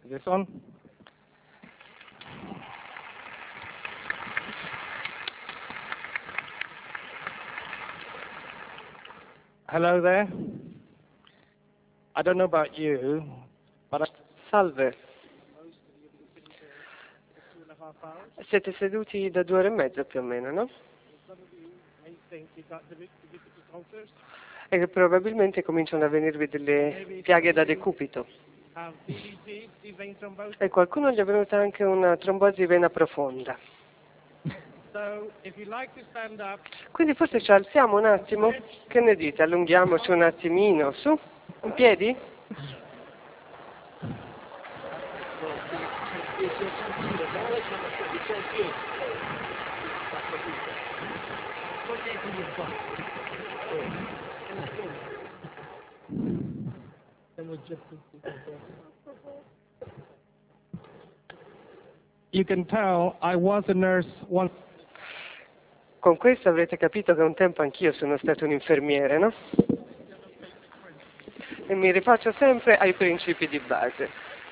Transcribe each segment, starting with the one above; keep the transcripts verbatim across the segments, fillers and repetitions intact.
this on? Hello there. I don't know about you, but I... Salve. Siete seduti da due ore e mezza più o meno, no? E probabilmente cominciano a venirvi delle piaghe da decubito. E qualcuno gli è venuta anche una trombosi vena profonda. Quindi forse ci alziamo un attimo? Che ne dite? Allunghiamoci un attimino, su? In piedi? You can tell I was a nurse once. Con questo avrete capito che un tempo anch'io sono stato un infermiere, no? E mi rifaccio sempre ai principi di base.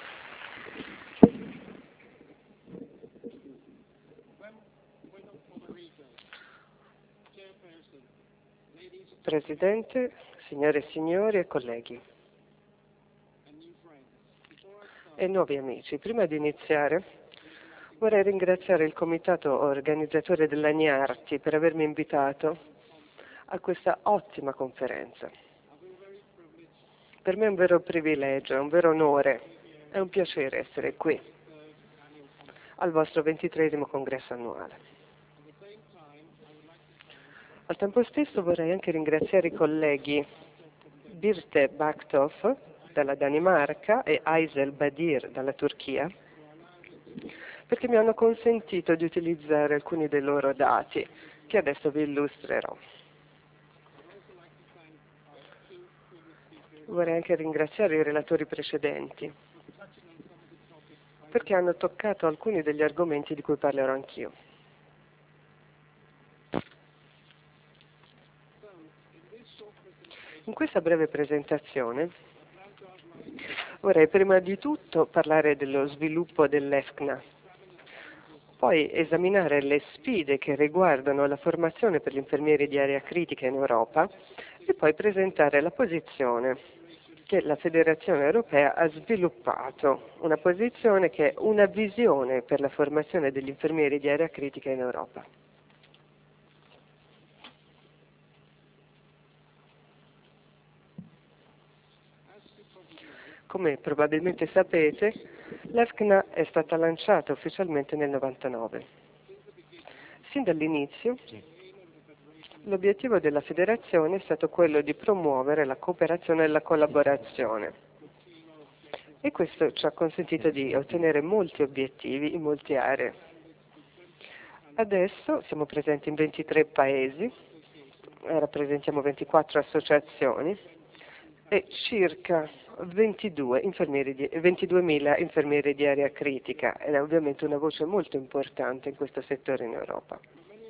Presidente, signore e signori e colleghi e nuovi amici, prima di iniziare vorrei ringraziare il comitato organizzatore della NIARTI per avermi invitato a questa ottima conferenza. Per me è un vero privilegio, è un vero onore, è un piacere essere qui al vostro ventitreesimo congresso annuale. Al tempo stesso vorrei anche ringraziare i colleghi Birte Backtoff dalla Danimarca e Aysel Badir dalla Turchia, perché mi hanno consentito di utilizzare alcuni dei loro dati, che adesso vi illustrerò. Vorrei anche ringraziare i relatori precedenti, perché hanno toccato alcuni degli argomenti di cui parlerò anch'io. In questa breve presentazione vorrei prima di tutto parlare dello sviluppo dell'EFCNA, poi esaminare le sfide che riguardano la formazione per gli infermieri di area critica in Europa e poi presentare la posizione che la Federazione Europea ha sviluppato, una posizione che è una visione per la formazione degli infermieri di area critica in Europa. Come probabilmente sapete, l'EFCNA è stata lanciata ufficialmente nel novantanove. Sin dall'inizio, l'obiettivo della federazione è stato quello di promuovere la cooperazione e la collaborazione. E questo ci ha consentito di ottenere molti obiettivi in molte aree. Adesso siamo presenti in ventitré paesi, rappresentiamo ventiquattro associazioni e circa ventidue infermieri di, ventiduemila infermieri di area critica, ed è ovviamente una voce molto importante in questo settore in Europa.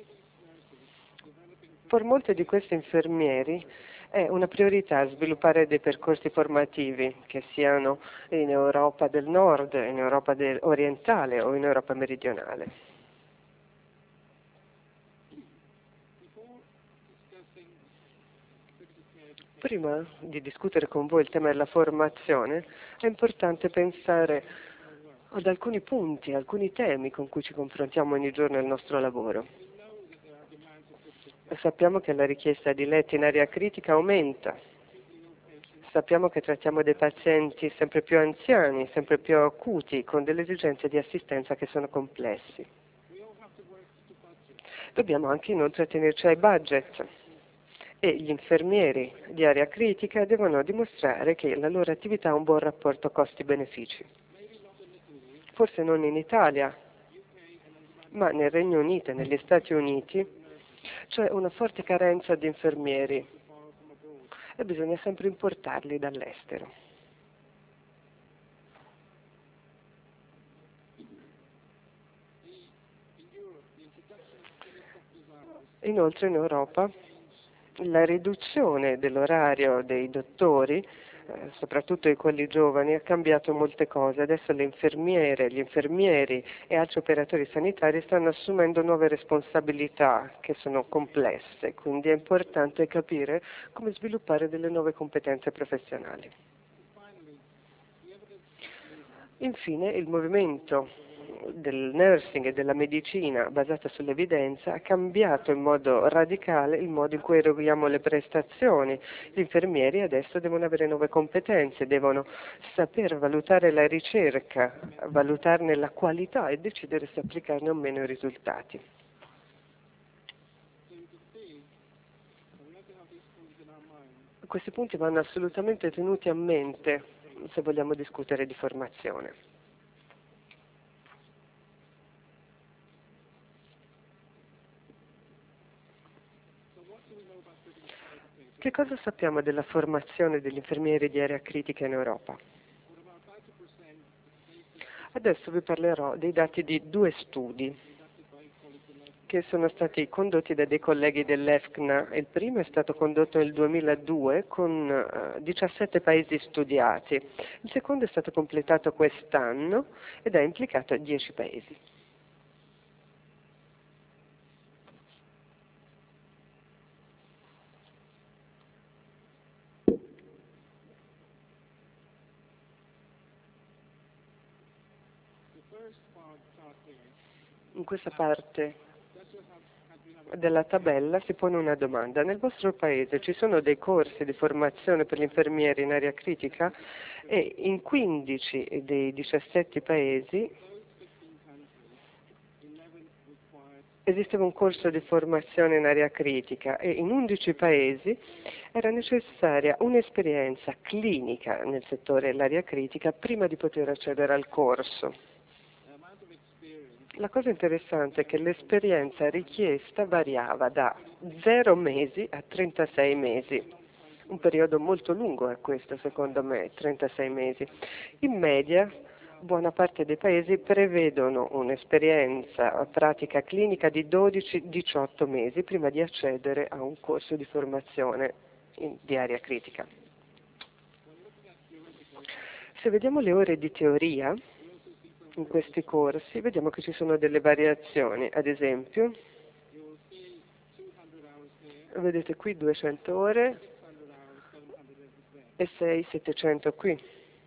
Per molti di questi infermieri è una priorità sviluppare dei percorsi formativi che siano in Europa del Nord, in Europa del orientale o in Europa meridionale. Prima di discutere con voi il tema della formazione, è importante pensare ad alcuni punti, alcuni temi con cui ci confrontiamo ogni giorno nel nostro lavoro. E sappiamo che la richiesta di letti in area critica aumenta. Sappiamo che trattiamo dei pazienti sempre più anziani, sempre più acuti, con delle esigenze di assistenza che sono complessi. Dobbiamo anche inoltre tenerci ai budget. E gli infermieri di area critica devono dimostrare che la loro attività ha un buon rapporto costi-benefici. Forse non in Italia, ma nel Regno Unito e negli Stati Uniti c'è una forte carenza di infermieri e bisogna sempre importarli dall'estero. Inoltre in Europa la riduzione dell'orario dei dottori eh, soprattutto di quelli giovani, ha cambiato molte cose. Adesso le infermiere, gli infermieri e altri operatori sanitari stanno assumendo nuove responsabilità che sono complesse, quindi è importante capire come sviluppare delle nuove competenze professionali. Infine, il movimento del nursing e della medicina basata sull'evidenza ha cambiato in modo radicale il modo in cui eroghiamo le prestazioni. Gli infermieri adesso devono avere nuove competenze, devono saper valutare la ricerca, valutarne la qualità e decidere se applicarne o meno i risultati. Questi punti vanno assolutamente tenuti a mente se vogliamo discutere di formazione. Che cosa sappiamo della formazione degli infermieri di area critica in Europa? Adesso vi parlerò dei dati di due studi che sono stati condotti da dei colleghi dell'EFCNA. Il primo è stato condotto nel duemiladue con uh, diciassette paesi studiati, il secondo è stato completato quest'anno ed ha implicato dieci paesi. In questa parte della tabella si pone una domanda. Nel vostro paese ci sono dei corsi di formazione per gli infermieri in area critica? E in quindici dei diciassette paesi esisteva un corso di formazione in area critica e in undici paesi era necessaria un'esperienza clinica nel settore dell'area critica prima di poter accedere al corso. La cosa interessante è che l'esperienza richiesta variava da zero mesi a trentasei mesi, un periodo molto lungo è questo secondo me, trentasei mesi. In media buona parte dei paesi prevedono un'esperienza pratica clinica di dodici diciotto mesi prima di accedere a un corso di formazione in, di area critica. Se vediamo le ore di teoria in questi corsi, vediamo che ci sono delle variazioni. Ad esempio, vedete qui duecento ore e sei settecento qui.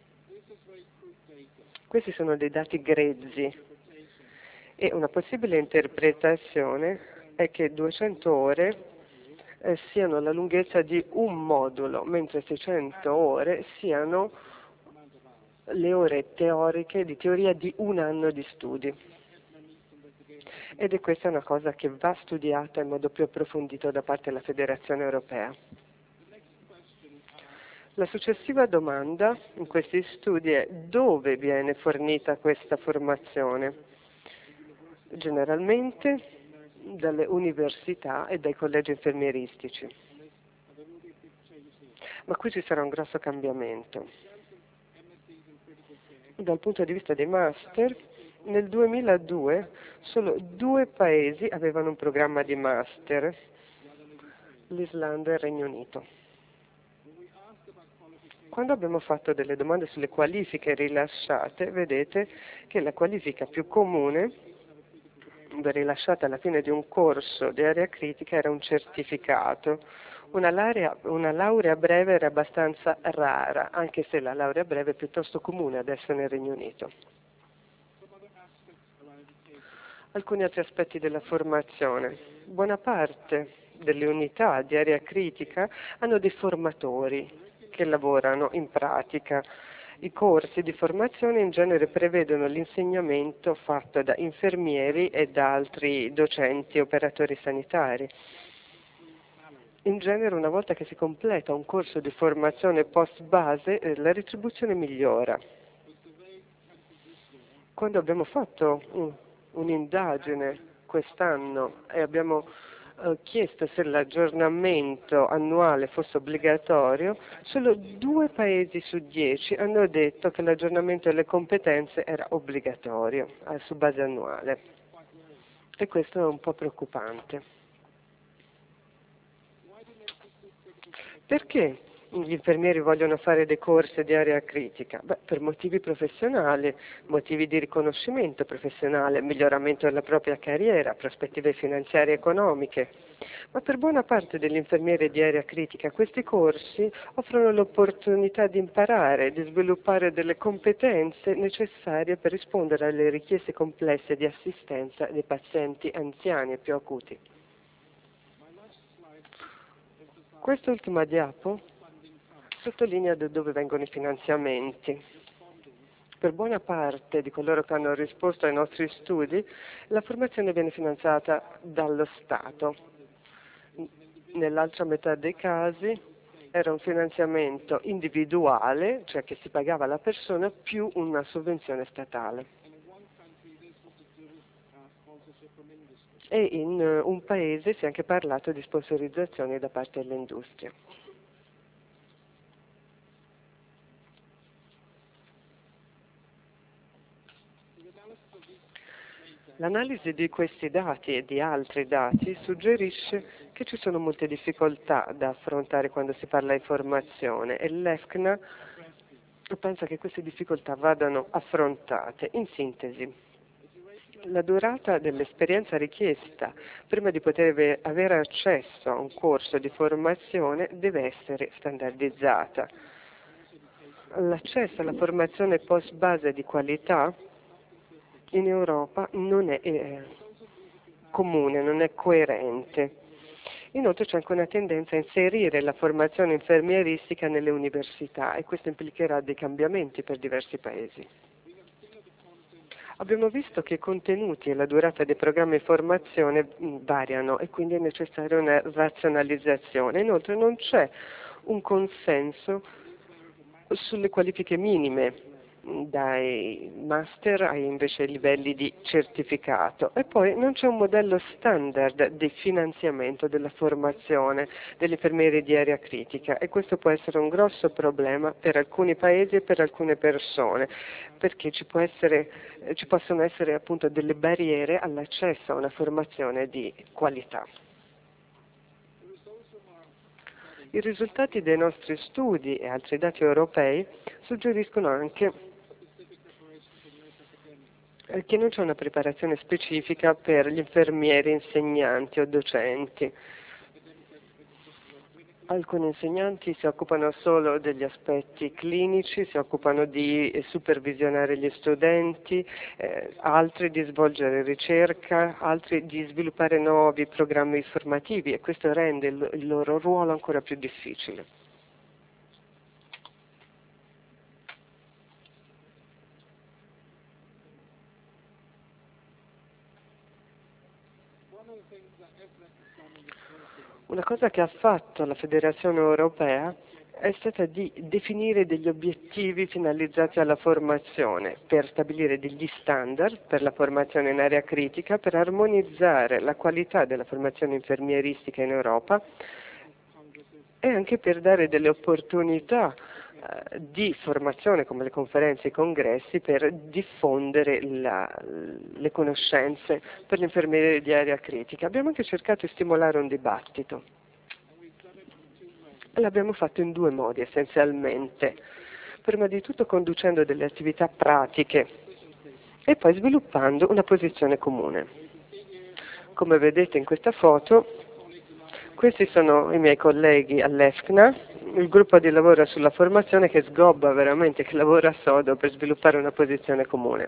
Questi sono dei dati grezzi e una possibile interpretazione è che duecento ore eh, siano la lunghezza di un modulo, mentre seicento ore siano le ore teoriche di teoria di un anno di studi. Ed è questa una cosa che va studiata in modo più approfondito da parte della Federazione Europea. La successiva domanda in questi studi è dove viene fornita questa formazione? Generalmente dalle università e dai collegi infermieristici. Ma qui ci sarà un grosso cambiamento. Dal punto di vista dei master, nel duemiladue solo due paesi avevano un programma di master, l'Islanda e il Regno Unito. Quando abbiamo fatto delle domande sulle qualifiche rilasciate, vedete che la qualifica più comune rilasciata alla fine di un corso di area critica era un certificato. Una laurea, una laurea breve era abbastanza rara, anche se la laurea breve è piuttosto comune adesso nel Regno Unito. Alcuni altri aspetti della formazione. Buona parte delle unità di area critica hanno dei formatori che lavorano in pratica. I corsi di formazione in genere prevedono l'insegnamento fatto da infermieri e da altri docenti e operatori sanitari. In genere una volta che si completa un corso di formazione post base eh, la retribuzione migliora. Quando abbiamo fatto un, un'indagine quest'anno e abbiamo eh, chiesto se l'aggiornamento annuale fosse obbligatorio, solo due paesi su dieci hanno detto che l'aggiornamento delle competenze era obbligatorio eh, su base annuale. E questo è un po' preoccupante. Perché gli infermieri vogliono fare dei corsi di area critica? Beh, per motivi professionali, motivi di riconoscimento professionale, miglioramento della propria carriera, prospettive finanziarie e economiche. Ma per buona parte degli infermieri di area critica questi corsi offrono l'opportunità di imparare, di sviluppare delle competenze necessarie per rispondere alle richieste complesse di assistenza dei pazienti anziani e più acuti. Quest'ultima diapo sottolinea da dove vengono i finanziamenti. Per buona parte di coloro che hanno risposto ai nostri studi, la formazione viene finanziata dallo Stato. Nell'altra metà dei casi era un finanziamento individuale, cioè che si pagava la persona, più una sovvenzione statale. E in un paese si è anche parlato di sponsorizzazioni da parte dell'industria. L'analisi di questi dati e di altri dati suggerisce che ci sono molte difficoltà da affrontare quando si parla di formazione e l'EFCNA pensa che queste difficoltà vadano affrontate. In sintesi, la durata dell'esperienza richiesta prima di poter avere accesso a un corso di formazione deve essere standardizzata. L'accesso alla formazione post base di qualità in Europa non è eh, comune, non è coerente. Inoltre c'è anche una tendenza a inserire la formazione infermieristica nelle università e questo implicherà dei cambiamenti per diversi paesi. Abbiamo visto che i contenuti e la durata dei programmi di formazione variano e quindi è necessaria una razionalizzazione. Inoltre non c'è un consenso sulle qualifiche minime, dai master ai invece livelli di certificato, e poi non c'è un modello standard di finanziamento della formazione degli infermieri di area critica e questo può essere un grosso problema per alcuni paesi e per alcune persone, perché ci, può essere, ci possono essere appunto delle barriere all'accesso a una formazione di qualità. I risultati dei nostri studi e altri dati europei suggeriscono anche che non c'è una preparazione specifica per gli infermieri, insegnanti o docenti. Alcuni insegnanti si occupano solo degli aspetti clinici, si occupano di supervisionare gli studenti, eh, altri di svolgere ricerca, altri di sviluppare nuovi programmi formativi e questo rende il, il loro ruolo ancora più difficile. Una cosa che ha fatto la Federazione Europea è stata di definire degli obiettivi finalizzati alla formazione, per stabilire degli standard per la formazione in area critica, per armonizzare la qualità della formazione infermieristica in Europa e anche per dare delle opportunità eh, di formazione come le conferenze e i congressi per diffondere la, le conoscenze per gli infermieri di area critica. Abbiamo anche cercato di stimolare un dibattito. L'abbiamo fatto in due modi essenzialmente. Prima di tutto conducendo delle attività pratiche e poi sviluppando una posizione comune. Come vedete in questa foto, questi sono i miei colleghi all'EFCNA, il gruppo di lavoro sulla formazione che sgobba veramente, che lavora sodo per sviluppare una posizione comune.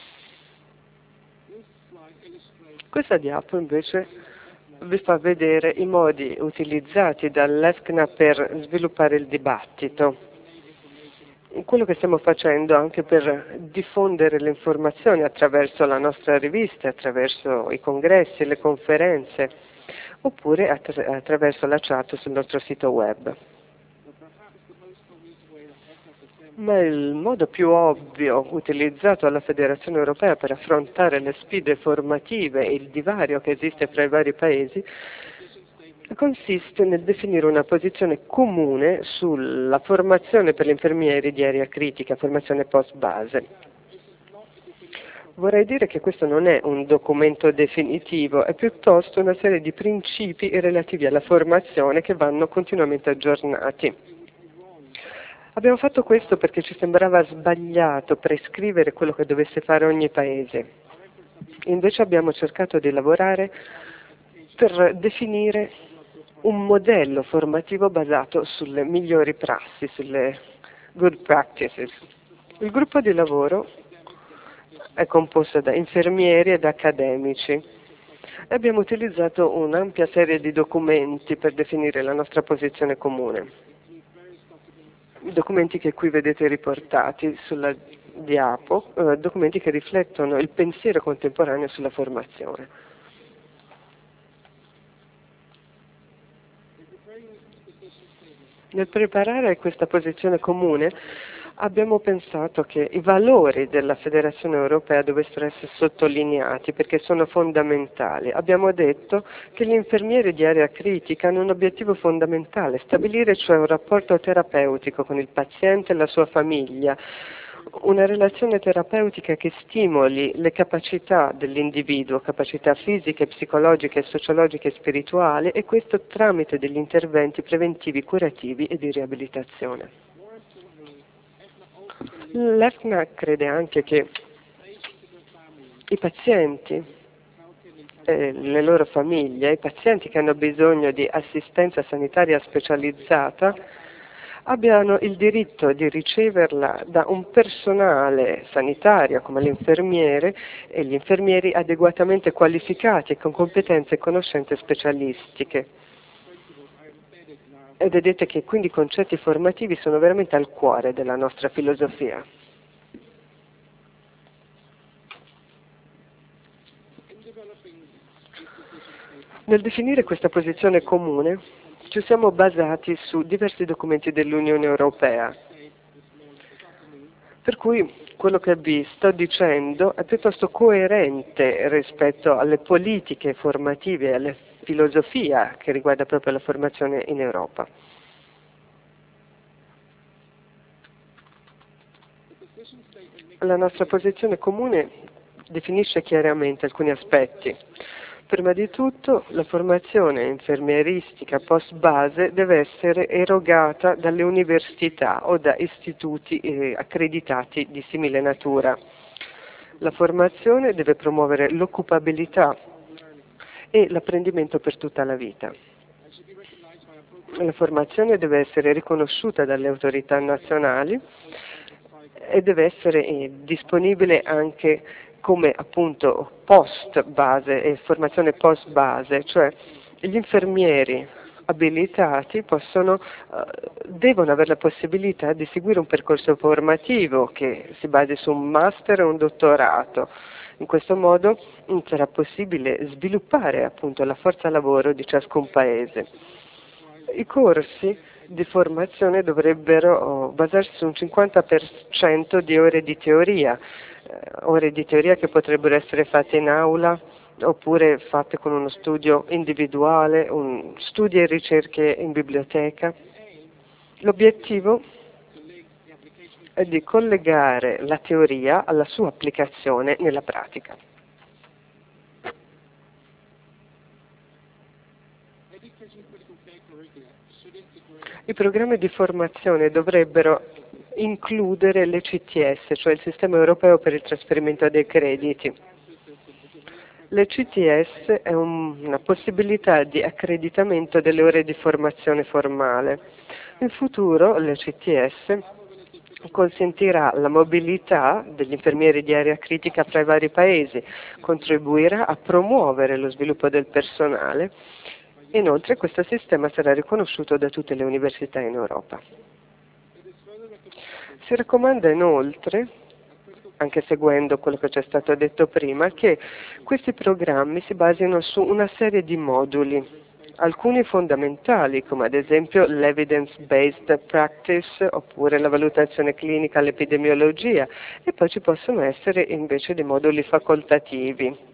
Questa diapo invece vi fa vedere i modi utilizzati dall'EFCNA per sviluppare il dibattito. Quello che stiamo facendo anche per diffondere le informazioni attraverso la nostra rivista, attraverso i congressi, le conferenze, oppure attra- attraverso la chat sul nostro sito web. Ma il modo più ovvio utilizzato dalla Federazione Europea per affrontare le sfide formative e il divario che esiste fra i vari paesi consiste nel definire una posizione comune sulla formazione per gli infermieri di area critica, formazione post base. Vorrei dire che questo non è un documento definitivo, è piuttosto una serie di principi relativi alla formazione che vanno continuamente aggiornati. Abbiamo fatto questo perché ci sembrava sbagliato prescrivere quello che dovesse fare ogni paese. Invece abbiamo cercato di lavorare per definire un modello formativo basato sulle migliori prassi, sulle good practices. Il gruppo di lavoro è composto da infermieri ed accademici e abbiamo utilizzato un'ampia serie di documenti per definire la nostra posizione comune. I documenti che qui vedete riportati sulla diapo, eh, documenti che riflettono il pensiero contemporaneo sulla formazione. Nel preparare questa posizione comune abbiamo pensato che i valori della Federazione Europea dovessero essere sottolineati perché sono fondamentali. Abbiamo detto che gli infermieri di area critica hanno un obiettivo fondamentale, stabilire cioè un rapporto terapeutico con il paziente e la sua famiglia, una relazione terapeutica che stimoli le capacità dell'individuo, capacità fisiche, psicologiche, sociologiche e spirituali, e questo tramite degli interventi preventivi, curativi e di riabilitazione. L'E F N A crede anche che i pazienti e le loro famiglie, i pazienti che hanno bisogno di assistenza sanitaria specializzata, abbiano il diritto di riceverla da un personale sanitario come l'infermiere e gli infermieri adeguatamente qualificati e con competenze e conoscenze specialistiche. E vedete che quindi i concetti formativi sono veramente al cuore della nostra filosofia. Nel definire questa posizione comune ci siamo basati su diversi documenti dell'Unione Europea, per cui quello che vi sto dicendo è piuttosto coerente rispetto alle politiche formative e alle filosofia che riguarda proprio la formazione in Europa. La nostra posizione comune definisce chiaramente alcuni aspetti. Prima di tutto, la formazione infermieristica post base deve essere erogata dalle università o da istituti eh, accreditati di simile natura. La formazione deve promuovere l'occupabilità e l'apprendimento per tutta la vita. La formazione deve essere riconosciuta dalle autorità nazionali e deve essere eh, disponibile anche come appunto post base e formazione post base, cioè gli infermieri abilitati possono, eh, devono avere la possibilità di seguire un percorso formativo che si basi su un master e un dottorato. In questo modo sarà possibile sviluppare appunto la forza lavoro di ciascun paese. I corsi di formazione dovrebbero basarsi su un cinquanta per cento di ore di teoria, eh, ore di teoria che potrebbero essere fatte in aula oppure fatte con uno studio individuale, un, studi e ricerche in biblioteca. L'obiettivo è di collegare la teoria alla sua applicazione nella pratica. I programmi di formazione dovrebbero includere l'E C T S, cioè il Sistema Europeo per il Trasferimento dei Crediti. L'E C T S è un, una possibilità di accreditamento delle ore di formazione formale. In futuro l'E C T S consentirà la mobilità degli infermieri di area critica fra i vari paesi, contribuirà a promuovere lo sviluppo del personale. Inoltre questo sistema sarà riconosciuto da tutte le università in Europa. Si raccomanda inoltre, anche seguendo quello che ci è stato detto prima, che questi programmi si basino su una serie di moduli, alcuni fondamentali, come ad esempio l'evidence-based practice oppure la valutazione clinica, l'epidemiologia, e poi ci possono essere invece dei moduli facoltativi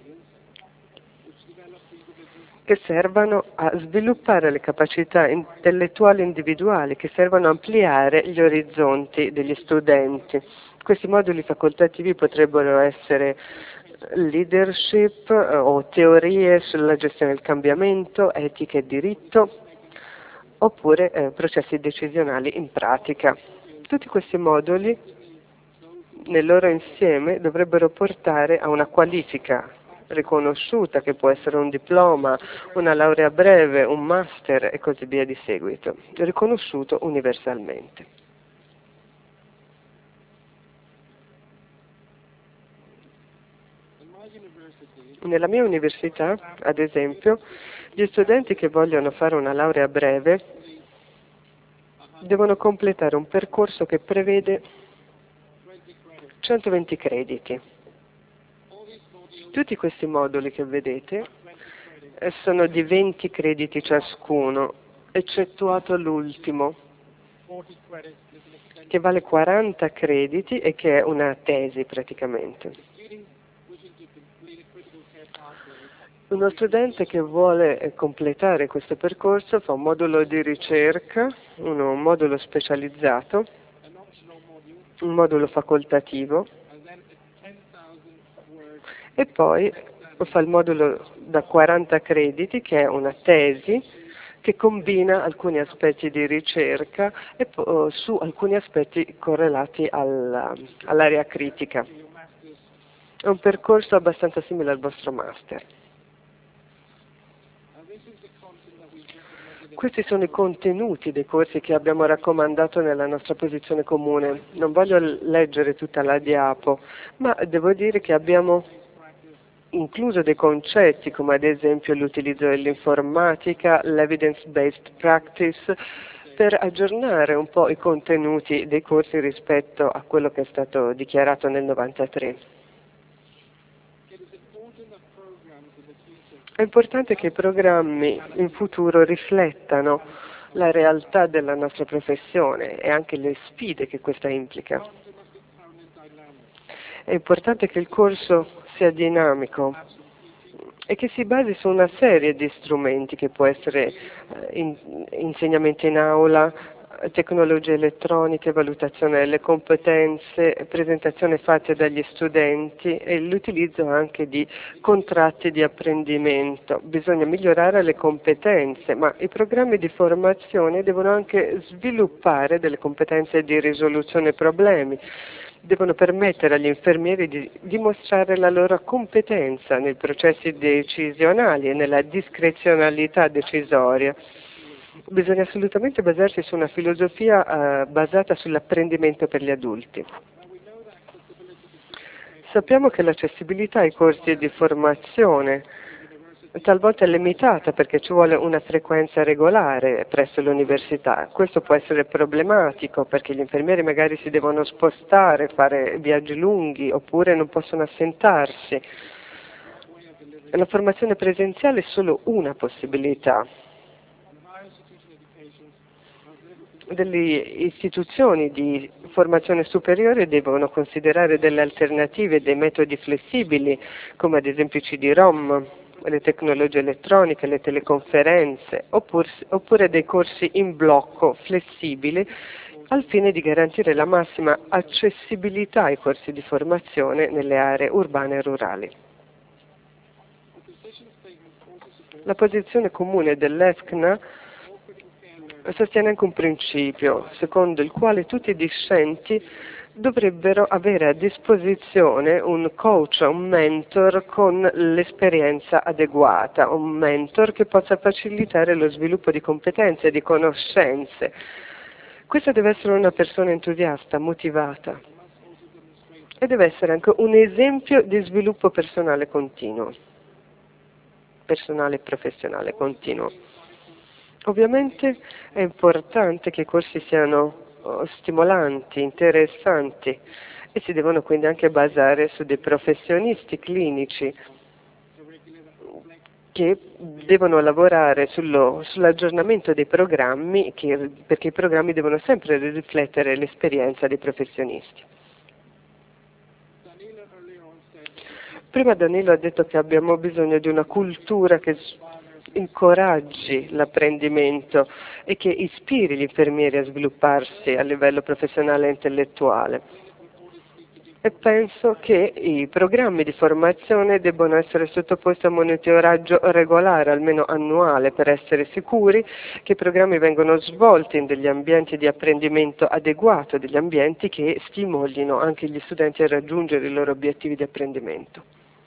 che servano a sviluppare le capacità intellettuali individuali, che servono a ampliare gli orizzonti degli studenti. Questi moduli facoltativi potrebbero essere leadership eh, o teorie sulla gestione del cambiamento, etica e diritto, oppure eh, processi decisionali in pratica. Tutti questi moduli nel loro insieme dovrebbero portare a una qualifica riconosciuta, che può essere un diploma, una laurea breve, un master e così via di seguito, riconosciuto universalmente. Nella mia università, ad esempio, gli studenti che vogliono fare una laurea breve devono completare un percorso che prevede centoventi crediti. Tutti questi moduli che vedete sono di venti crediti ciascuno, eccettuato l'ultimo, che vale quaranta crediti e che è una tesi praticamente. Uno studente che vuole completare questo percorso fa un modulo di ricerca, uno, un modulo specializzato, un modulo facoltativo e poi fa il modulo da quaranta crediti, che è una tesi che combina alcuni aspetti di ricerca e po- su alcuni aspetti correlati alla, all'area critica. È un percorso abbastanza simile al vostro master. Questi sono i contenuti dei corsi che abbiamo raccomandato nella nostra posizione comune. Non voglio leggere tutta la diapo, ma devo dire che abbiamo incluso dei concetti come ad esempio l'utilizzo dell'informatica, l'evidence-based practice, per aggiornare un po' i contenuti dei corsi rispetto a quello che è stato dichiarato nel novantatré. È importante che i programmi in futuro riflettano la realtà della nostra professione e anche le sfide che questa implica. È importante che il corso sia dinamico e che si basi su una serie di strumenti, che può essere in, insegnamento in aula, tecnologie elettroniche, valutazione delle competenze, presentazione fatte dagli studenti e l'utilizzo anche di contratti di apprendimento. Bisogna migliorare le competenze, ma i programmi di formazione devono anche sviluppare delle competenze di risoluzione problemi. Devono permettere agli infermieri di dimostrare la loro competenza nei processi decisionali e nella discrezionalità decisoria. Bisogna assolutamente basarsi su una filosofia eh, basata sull'apprendimento per gli adulti. Sappiamo che l'accessibilità ai corsi di formazione talvolta è limitata perché ci vuole una frequenza regolare presso l'università. Questo può essere problematico perché gli infermieri magari si devono spostare, fare viaggi lunghi oppure non possono assentarsi. La formazione presenziale è solo una possibilità. Delle istituzioni di formazione superiore devono considerare delle alternative, dei metodi flessibili, come ad esempio i C D ROM, le tecnologie elettroniche, le teleconferenze, oppure, oppure dei corsi in blocco flessibili, al fine di garantire la massima accessibilità ai corsi di formazione nelle aree urbane e rurali. La posizione comune dell'E F C N A sostiene anche un principio, secondo il quale tutti i discenti dovrebbero avere a disposizione un coach, un mentor con l'esperienza adeguata, un mentor che possa facilitare lo sviluppo di competenze e di conoscenze. Questa deve essere una persona entusiasta, motivata e deve essere anche un esempio di sviluppo personale continuo, personale e professionale continuo. Ovviamente è importante che i corsi siano stimolanti, interessanti e si devono quindi anche basare su dei professionisti clinici che devono lavorare sullo, sull'aggiornamento dei programmi, che, perché i programmi devono sempre riflettere l'esperienza dei professionisti. Prima Danilo ha detto che abbiamo bisogno di una cultura che incoraggi l'apprendimento e che ispiri gli infermieri a svilupparsi a livello professionale e intellettuale. e penso che i programmi di formazione debbano essere sottoposti a monitoraggio regolare, almeno annuale, per essere sicuri che i programmi vengano svolti in degli ambienti di apprendimento adeguato, degli ambienti che stimolino anche gli studenti a raggiungere i loro obiettivi di apprendimento.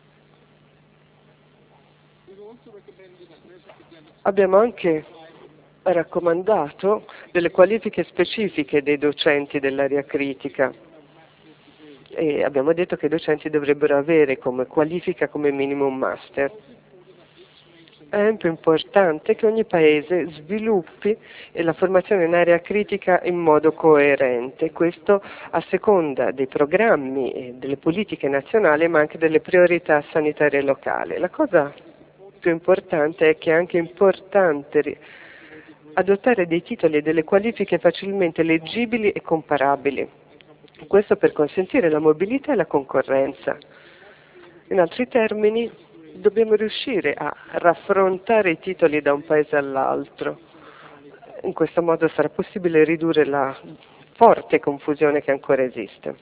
Abbiamo anche raccomandato delle qualifiche specifiche dei docenti dell'area critica e abbiamo detto che i docenti dovrebbero avere come qualifica come minimo un master. È anche importante che ogni paese sviluppi la formazione in area critica in modo coerente, questo a seconda dei programmi e delle politiche nazionali ma anche delle priorità sanitarie locali. La cosa più importante è che è anche importante adottare dei titoli e delle qualifiche facilmente leggibili e comparabili. Questo per consentire la mobilità e la concorrenza. In altri termini, dobbiamo riuscire a raffrontare i titoli da un paese all'altro. In questo modo sarà possibile ridurre la forte confusione che ancora esiste.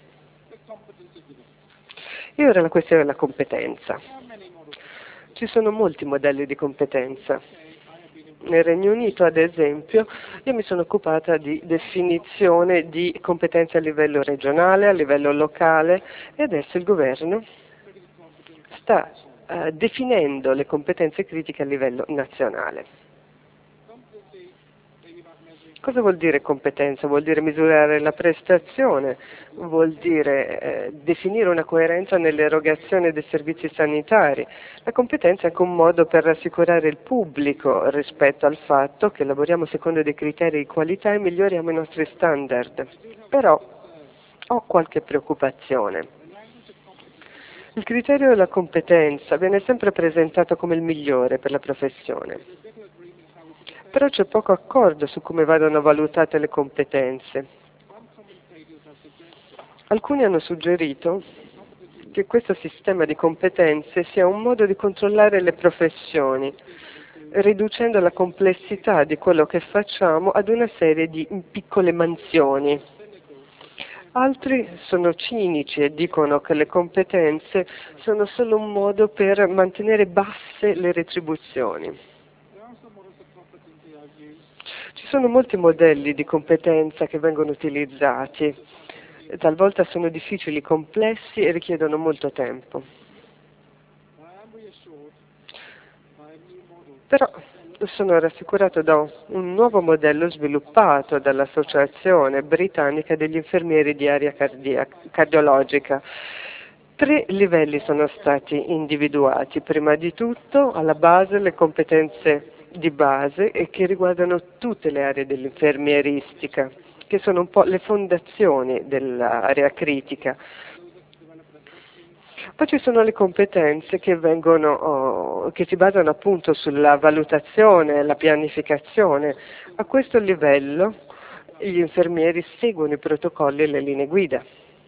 E ora la questione della competenza. Ci sono molti modelli di competenza. Nel Regno Unito, ad esempio, io mi sono occupata di definizione di competenze a livello regionale, a livello locale e adesso il governo sta eh, definendo le competenze critiche a livello nazionale. Cosa vuol dire competenza? Vuol dire misurare la prestazione, vuol dire eh, definire una coerenza nell'erogazione dei servizi sanitari. La competenza è anche un modo per rassicurare il pubblico rispetto al fatto che lavoriamo secondo dei criteri di qualità e miglioriamo i nostri standard. Però ho qualche preoccupazione. Il criterio della competenza viene sempre presentato come il migliore per la professione. Però c'è poco accordo su come vadano valutate le competenze. Alcuni hanno suggerito che questo sistema di competenze sia un modo di controllare le professioni, riducendo la complessità di quello che facciamo ad una serie di piccole mansioni. Altri sono cinici e dicono che le competenze sono solo un modo per mantenere basse le retribuzioni. Ci sono molti modelli di competenza che vengono utilizzati, talvolta sono difficili, complessi e richiedono molto tempo. Però sono rassicurato da un nuovo modello sviluppato dall'Associazione Britannica degli Infermieri di Area Cardiologica. Tre livelli sono stati individuati. Prima di tutto, alla base, le competenze di base e che riguardano tutte le aree dell'infermieristica, che sono un po' le fondazioni dell'area critica. Poi ci sono le competenze che vengono, oh, che si basano appunto sulla valutazione, la pianificazione. A questo livello gli infermieri seguono i protocolli e le linee guida.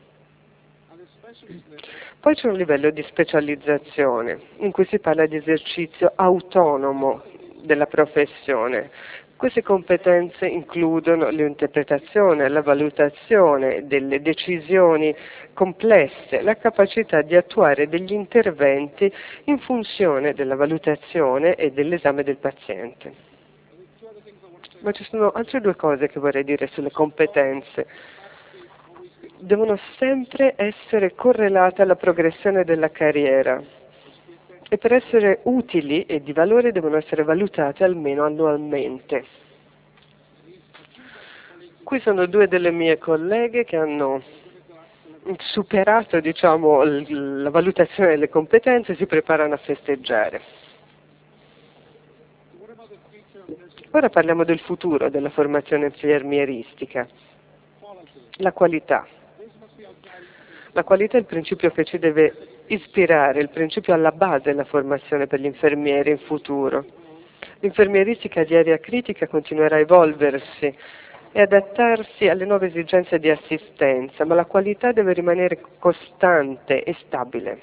Poi c'è un livello di specializzazione in cui si parla di esercizio autonomo della professione. Queste competenze includono l'interpretazione, la valutazione delle decisioni complesse, la capacità di attuare degli interventi in funzione della valutazione e dell'esame del paziente. Ma ci sono altre due cose che vorrei dire sulle competenze. Devono sempre essere correlate alla progressione della carriera e per essere utili e di valore devono essere valutate almeno annualmente. Qui sono due delle mie colleghe che hanno superato, diciamo, la valutazione delle competenze e si preparano a festeggiare. Ora parliamo del futuro della formazione infermieristica, la qualità. La qualità è il principio che ci deve ispirare, il principio alla base della formazione per gli infermieri in futuro. L'infermieristica di area critica continuerà a evolversi e adattarsi alle nuove esigenze di assistenza, ma la qualità deve rimanere costante e stabile.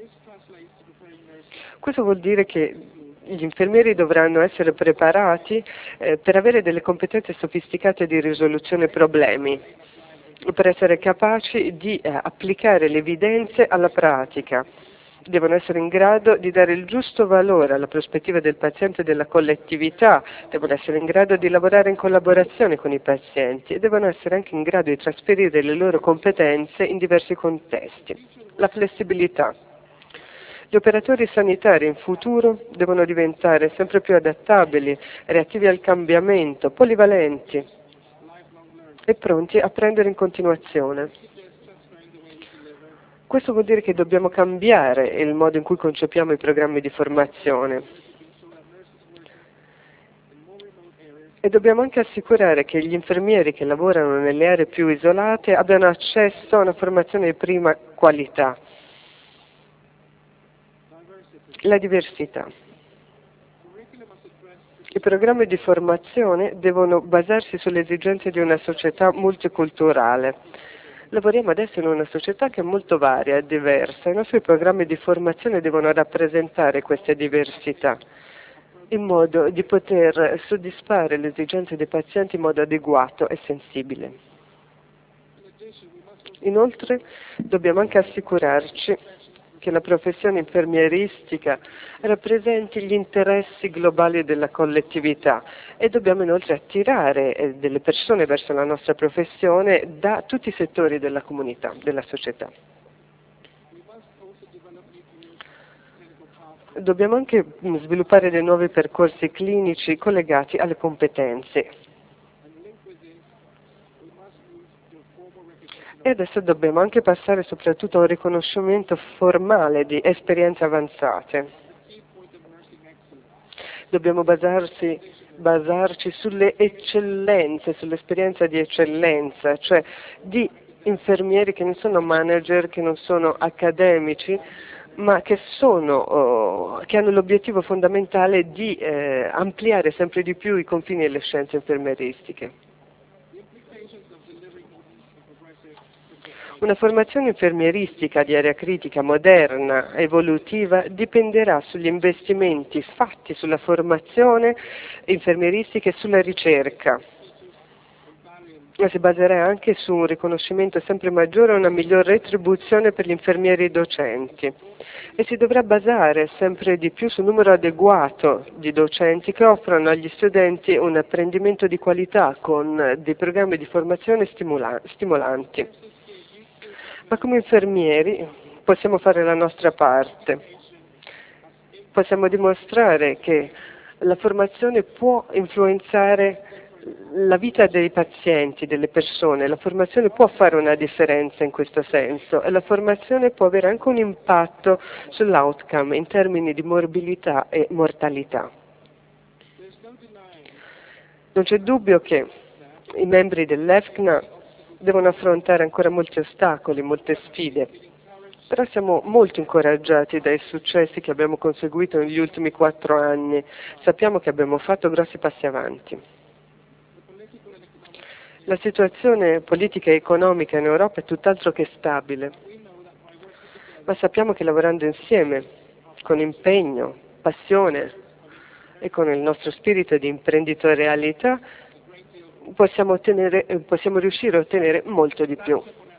Questo vuol dire che gli infermieri dovranno essere preparati eh, per avere delle competenze sofisticate di risoluzione problemi. per essere capaci di eh, applicare le evidenze alla pratica. Devono essere in grado di dare il giusto valore alla prospettiva del paziente e della collettività, devono essere in grado di lavorare in collaborazione con i pazienti e devono essere anche in grado di trasferire le loro competenze in diversi contesti. La flessibilità. Gli operatori sanitari in futuro devono diventare sempre più adattabili, reattivi al cambiamento, polivalenti e pronti a apprendere in continuazione. Questo vuol dire che dobbiamo cambiare il modo in cui concepiamo i programmi di formazione e dobbiamo anche assicurare che gli infermieri che lavorano nelle aree più isolate abbiano accesso a una formazione di prima qualità. La diversità. I programmi di formazione devono basarsi sulle esigenze di una società multiculturale. Lavoriamo adesso in una società che è molto varia e diversa. I nostri programmi di formazione devono rappresentare queste diversità in modo di poter soddisfare le esigenze dei pazienti in modo adeguato e sensibile. Inoltre dobbiamo anche assicurarci che la professione infermieristica rappresenti gli interessi globali della collettività e dobbiamo inoltre attirare eh, delle persone verso la nostra professione da tutti i settori della comunità, della società. Dobbiamo anche sviluppare dei nuovi percorsi clinici collegati alle competenze. E adesso dobbiamo anche passare soprattutto a un riconoscimento formale di esperienze avanzate. Dobbiamo basarsi, basarci sulle eccellenze, sull'esperienza di eccellenza, cioè di infermieri che non sono manager, che non sono accademici, ma che, sono, oh, che hanno l'obiettivo fondamentale di eh, ampliare sempre di più i confini delle scienze infermieristiche. Una formazione infermieristica di area critica, moderna, evolutiva, dipenderà sugli investimenti fatti sulla formazione infermieristica e sulla ricerca. E si baserà anche su un riconoscimento sempre maggiore e una miglior retribuzione per gli infermieri docenti. E si dovrà basare sempre di più sul numero adeguato di docenti che offrono agli studenti un apprendimento di qualità con dei programmi di formazione stimula- stimolanti. Ma come infermieri possiamo fare la nostra parte, possiamo dimostrare che la formazione può influenzare la vita dei pazienti, delle persone, la formazione può fare una differenza in questo senso e la formazione può avere anche un impatto sull'outcome in termini di morbilità e mortalità. Non c'è dubbio che i membri dell'E F C N A devono affrontare ancora molti ostacoli, molte sfide, però siamo molto incoraggiati dai successi che abbiamo conseguito negli ultimi quattro anni. Sappiamo che abbiamo fatto grossi passi avanti. La situazione politica e economica in Europa è tutt'altro che stabile, ma sappiamo che lavorando insieme, con impegno, passione e con il nostro spirito di imprenditorialità, Possiamo, ottenere, possiamo riuscire a ottenere molto di più.